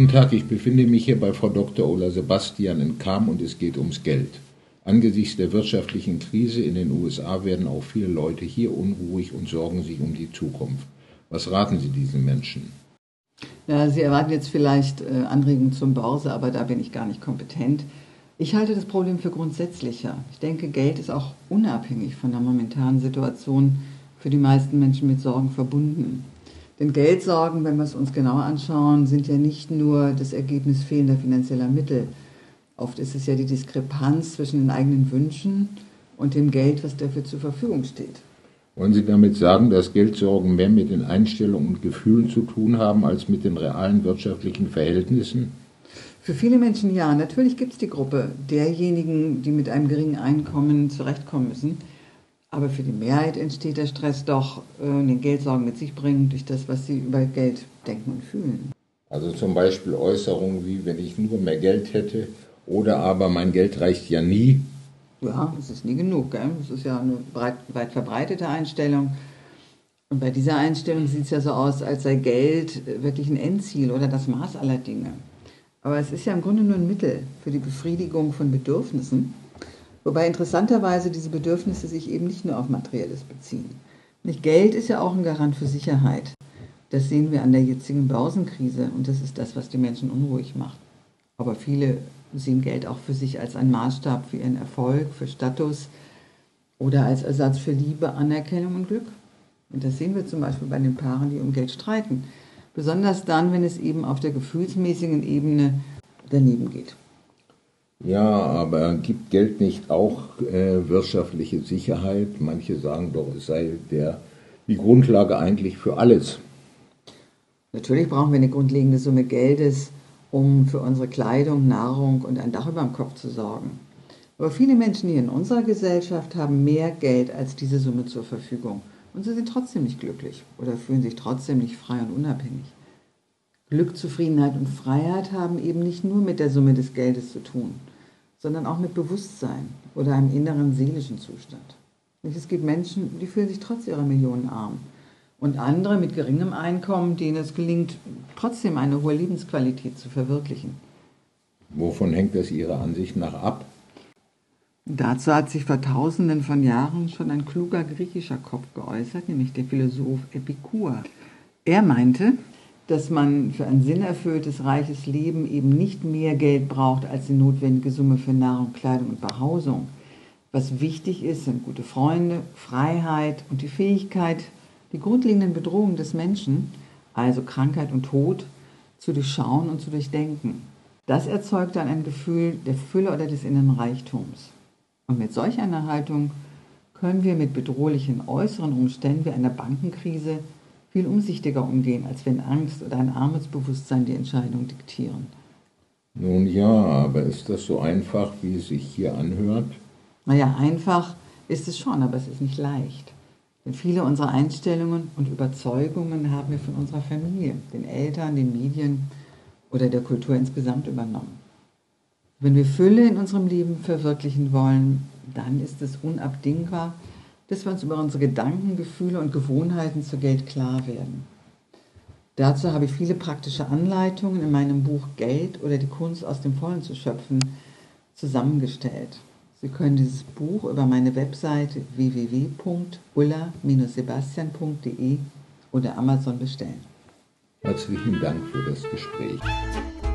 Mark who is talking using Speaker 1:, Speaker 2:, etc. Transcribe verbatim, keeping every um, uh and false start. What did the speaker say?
Speaker 1: Guten Tag, ich befinde mich hier bei Frau Doktor Ola Sebastian in Cham und es geht ums Geld. Angesichts der wirtschaftlichen Krise in den U S A werden auch viele Leute hier unruhig und sorgen sich um die Zukunft. Was raten Sie diesen Menschen?
Speaker 2: Ja, Sie erwarten jetzt vielleicht äh, Anregungen zum Börse, aber da bin ich gar nicht kompetent. Ich halte das Problem für grundsätzlicher. Ich denke, Geld ist auch unabhängig von der momentanen Situation für die meisten Menschen mit Sorgen verbunden. Denn Geldsorgen, wenn wir es uns genauer anschauen, sind ja nicht nur das Ergebnis fehlender finanzieller Mittel. Oft ist es ja die Diskrepanz zwischen den eigenen Wünschen und dem Geld, was dafür zur Verfügung steht.
Speaker 1: Wollen Sie damit sagen, dass Geldsorgen mehr mit den Einstellungen und Gefühlen zu tun haben, als mit den realen wirtschaftlichen Verhältnissen?
Speaker 2: Für viele Menschen ja. Natürlich gibt es die Gruppe derjenigen, die mit einem geringen Einkommen zurechtkommen müssen. Aber für die Mehrheit entsteht der Stress doch, äh, den Geldsorgen mit sich bringen, durch das, was sie über Geld denken und fühlen.
Speaker 1: Also zum Beispiel Äußerungen wie, wenn ich nur mehr Geld hätte, oder aber mein Geld reicht ja nie.
Speaker 2: Ja, das ist nie genug. Gell? Das ist ja eine breit, weit verbreitete Einstellung. Und bei dieser Einstellung sieht es ja so aus, als sei Geld wirklich ein Endziel oder das Maß aller Dinge. Aber es ist ja im Grunde nur ein Mittel für die Befriedigung von Bedürfnissen, wobei interessanterweise diese Bedürfnisse sich eben nicht nur auf Materielles beziehen. Nicht Geld ist ja auch ein Garant für Sicherheit. Das sehen wir an der jetzigen Börsenkrise und das ist das, was die Menschen unruhig macht. Aber viele sehen Geld auch für sich als einen Maßstab für ihren Erfolg, für Status oder als Ersatz für Liebe, Anerkennung und Glück. Und das sehen wir zum Beispiel bei den Paaren, die um Geld streiten. Besonders dann, wenn es eben auf der gefühlsmäßigen Ebene daneben geht.
Speaker 1: Ja, aber gibt Geld nicht auch äh, wirtschaftliche Sicherheit? Manche sagen doch, es sei der, die Grundlage eigentlich für alles.
Speaker 2: Natürlich brauchen wir eine grundlegende Summe Geldes, um für unsere Kleidung, Nahrung und ein Dach über dem Kopf zu sorgen. Aber viele Menschen hier in unserer Gesellschaft haben mehr Geld als diese Summe zur Verfügung. Und sie sind trotzdem nicht glücklich oder fühlen sich trotzdem nicht frei und unabhängig. Glück, Zufriedenheit und Freiheit haben eben nicht nur mit der Summe des Geldes zu tun, sondern auch mit Bewusstsein oder einem inneren seelischen Zustand. Es gibt Menschen, die fühlen sich trotz ihrer Millionen arm. Und andere mit geringem Einkommen, denen es gelingt, trotzdem eine hohe Lebensqualität zu verwirklichen.
Speaker 1: Wovon hängt das Ihrer Ansicht nach ab?
Speaker 2: Dazu hat sich vor Tausenden von Jahren schon ein kluger griechischer Kopf geäußert, nämlich der Philosoph Epikur. Er meinte, dass man für ein sinnerfülltes, reiches Leben eben nicht mehr Geld braucht als die notwendige Summe für Nahrung, Kleidung und Behausung. Was wichtig ist, sind gute Freunde, Freiheit und die Fähigkeit, die grundlegenden Bedrohungen des Menschen, also Krankheit und Tod, zu durchschauen und zu durchdenken. Das erzeugt dann ein Gefühl der Fülle oder des inneren Reichtums. Und mit solch einer Haltung können wir mit bedrohlichen äußeren Umständen wie einer Bankenkrise viel umsichtiger umgehen, als wenn Angst oder ein Armutsbewusstsein die Entscheidung diktieren.
Speaker 1: Nun ja, aber ist das so einfach, wie es sich hier anhört?
Speaker 2: Naja, einfach ist es schon, aber es ist nicht leicht. Denn viele unserer Einstellungen und Überzeugungen haben wir von unserer Familie, den Eltern, den Medien oder der Kultur insgesamt übernommen. Wenn wir Fülle in unserem Leben verwirklichen wollen, dann ist es unabdingbar, dass wir uns über unsere Gedanken, Gefühle und Gewohnheiten zu Geld klar werden. Dazu habe ich viele praktische Anleitungen in meinem Buch Geld oder die Kunst aus dem Vollen zu schöpfen zusammengestellt. Sie können dieses Buch über meine Webseite w w w punkt ulla Bindestrich sebastian punkt de oder Amazon bestellen.
Speaker 1: Herzlichen Dank für das Gespräch.